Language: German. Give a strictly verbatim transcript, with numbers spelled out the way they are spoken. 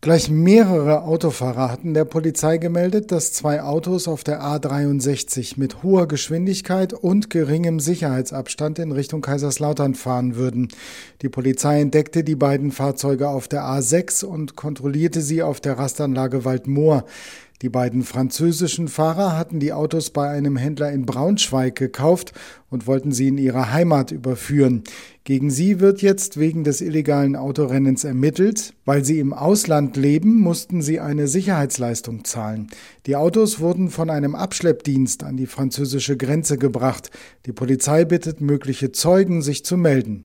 Gleich mehrere Autofahrer hatten der Polizei gemeldet, dass zwei Autos auf der A dreiundsechzig mit hoher Geschwindigkeit und geringem Sicherheitsabstand in Richtung Kaiserslautern fahren würden. Die Polizei entdeckte die beiden Fahrzeuge auf der A sechs und kontrollierte sie auf der Rastanlage Waldmoor. Die beiden französischen Fahrer hatten die Autos bei einem Händler in Braunschweig gekauft und wollten sie in ihre Heimat überführen. Gegen sie wird jetzt wegen des illegalen Autorennens ermittelt. Weil sie im Ausland leben, mussten sie eine Sicherheitsleistung zahlen. Die Autos wurden von einem Abschleppdienst an die französische Grenze gebracht. Die Polizei bittet mögliche Zeugen, sich zu melden.